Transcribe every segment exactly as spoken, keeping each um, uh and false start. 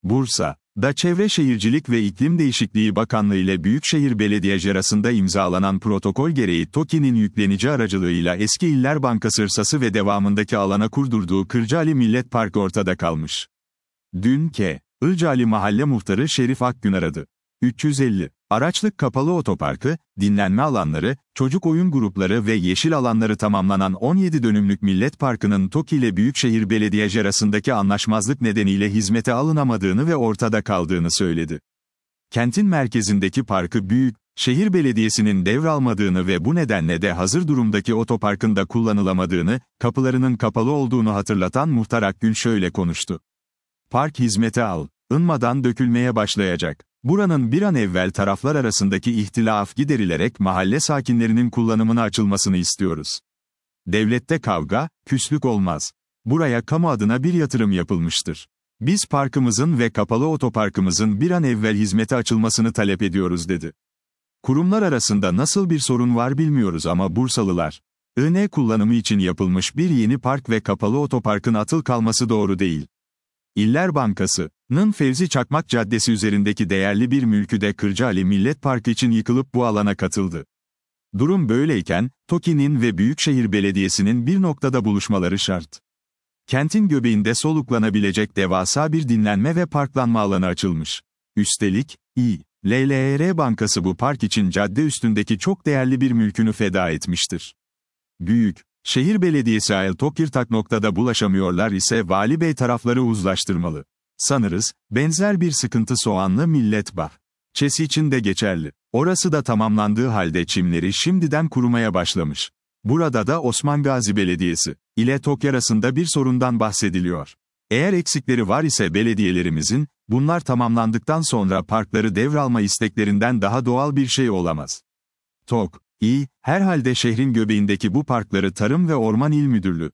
Bursa'da Çevre Şehircilik ve İklim Değişikliği Bakanlığı ile Büyükşehir Belediyesi arasında imzalanan protokol gereği TOKİ'nin yüklenici aracılığıyla Eski İller Bankası arsası ve devamındaki alana kurdurduğu Kırcaali Millet Parkı ortada kalmış. Dün K. Kırcaali Mahalle Muhtarı Şerif Akgün aradı. üç yüz elli araçlık kapalı otoparkı, dinlenme alanları, çocuk oyun grupları ve yeşil alanları tamamlanan on yedi dönümlük Millet Parkı'nın TOKİ ile Büyükşehir Belediyesi arasındaki anlaşmazlık nedeniyle hizmete alınamadığını ve ortada kaldığını söyledi. Kentin merkezindeki parkı Büyükşehir Belediyesi'nin devralmadığını ve bu nedenle de hazır durumdaki otoparkın da kullanılamadığını, kapılarının kapalı olduğunu hatırlatan Muhtar Akgün şöyle konuştu. Park hizmete alınmadan dökülmeye başlayacak. Buranın bir an evvel taraflar arasındaki ihtilaf giderilerek mahalle sakinlerinin kullanımına açılmasını istiyoruz. Devlette kavga, küslük olmaz. Buraya kamu adına bir yatırım yapılmıştır. Biz parkımızın ve kapalı otoparkımızın bir an evvel hizmete açılmasını talep ediyoruz dedi. Kurumlar arasında nasıl bir sorun var bilmiyoruz ama Bursalılar, I N kullanımı için yapılmış bir yeni park ve kapalı otoparkın atıl kalması doğru değil. İller Bankası'nın Fevzi Çakmak Caddesi üzerindeki değerli bir mülkü de Kırcaali Millet Parkı için yıkılıp bu alana katıldı. Durum böyleyken, TOKİ'nin ve Büyükşehir Belediyesi'nin bir noktada buluşmaları şart. Kentin göbeğinde soluklanabilecek devasa bir dinlenme ve parklanma alanı açılmış. Üstelik, İ L L R Bankası bu park için cadde üstündeki çok değerli bir mülkünü feda etmiştir. Büyük Şehir Belediyesi Ayıltokirtak noktada bulaşamıyorlar ise Vali Bey tarafları uzlaştırmalı. Sanırız, benzer bir sıkıntı Soğanlı Millet Bahçesi için de geçerli. Orası da tamamlandığı halde çimleri şimdiden kurumaya başlamış. Burada da Osman Gazi Belediyesi ile TOKİ arasında bir sorundan bahsediliyor. Eğer eksikleri var ise belediyelerimizin, bunlar tamamlandıktan sonra parkları devralma isteklerinden daha doğal bir şey olamaz. TOKİ, herhalde şehrin göbeğindeki bu parkları Tarım ve Orman İl Müdürlüğü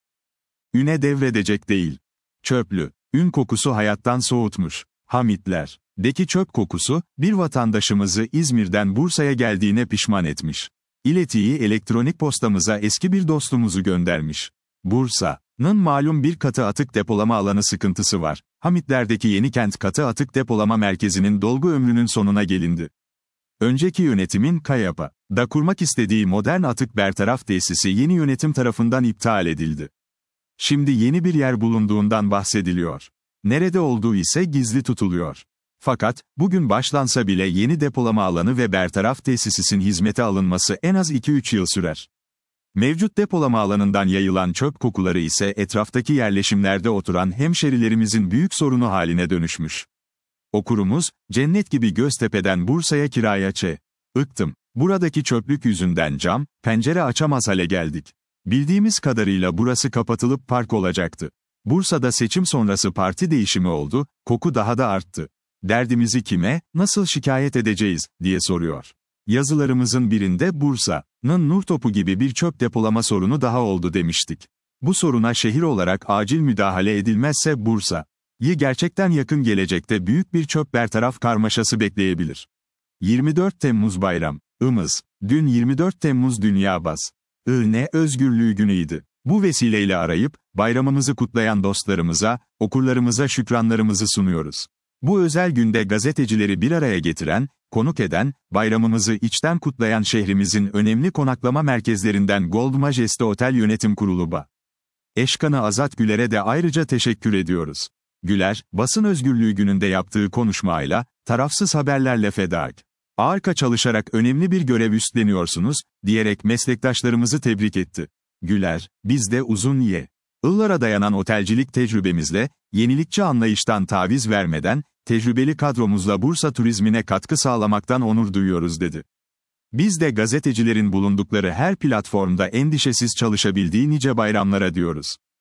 üne devredecek değil. Çöplü, ün kokusu hayattan soğutmuş. Hamitler, deki çöp kokusu, bir vatandaşımızı İzmir'den Bursa'ya geldiğine pişman etmiş. İletiyi elektronik postamıza eski bir dostumuzu göndermiş. Bursa'nın malum bir katı atık depolama alanı sıkıntısı var. Hamitler'deki Yenikent Katı Atık Depolama Merkezi'nin dolgu ömrünün sonuna gelindi. Önceki yönetimin Kayapa'da kurmak istediği modern atık bertaraf tesisi yeni yönetim tarafından iptal edildi. Şimdi yeni bir yer bulunduğundan bahsediliyor. Nerede olduğu ise gizli tutuluyor. Fakat, bugün başlansa bile yeni depolama alanı ve bertaraf tesisinin hizmete alınması en az iki üç yıl sürer. Mevcut depolama alanından yayılan çöp kokuları ise etraftaki yerleşimlerde oturan hemşerilerimizin büyük sorunu haline dönüşmüş. Okurumuz, cennet gibi Göztepe'den Bursa'ya kiraya çıktım. Buradaki çöplük yüzünden cam, pencere açamaz hale geldik. Bildiğimiz kadarıyla burası kapatılıp park olacaktı. Bursa'da seçim sonrası parti değişimi oldu, koku daha da arttı. Derdimizi kime, nasıl şikayet edeceğiz, diye soruyor. Yazılarımızın birinde Bursa'nın Nurtopu gibi bir çöp depolama sorunu daha oldu demiştik. Bu soruna şehir olarak acil müdahale edilmezse Bursa'yı gerçekten yakın gelecekte büyük bir çöp bertaraf karmaşası bekleyebilir. yirmi dört Temmuz bayramımız. Dün yirmi dört Temmuz Dünya Basın Özgürlüğü günüydü. Bu vesileyle arayıp, bayramımızı kutlayan dostlarımıza, okurlarımıza şükranlarımızı sunuyoruz. Bu özel günde gazetecileri bir araya getiren, konuk eden, bayramımızı içten kutlayan şehrimizin önemli konaklama merkezlerinden Gold Majesty Otel Yönetim Kurulu Başkanı Azat Güler'e de ayrıca teşekkür ediyoruz. Güler, basın özgürlüğü gününde yaptığı konuşmayla, tarafsız haberlerle fedakarca ağırka çalışarak önemli bir görev üstleniyorsunuz, diyerek meslektaşlarımızı tebrik etti. Güler, biz de uzun yıllara dayanan otelcilik tecrübemizle, yenilikçi anlayıştan taviz vermeden, tecrübeli kadromuzla Bursa turizmine katkı sağlamaktan onur duyuyoruz dedi. Biz de gazetecilerin bulundukları her platformda endişesiz çalışabildiği nice bayramlara diyoruz.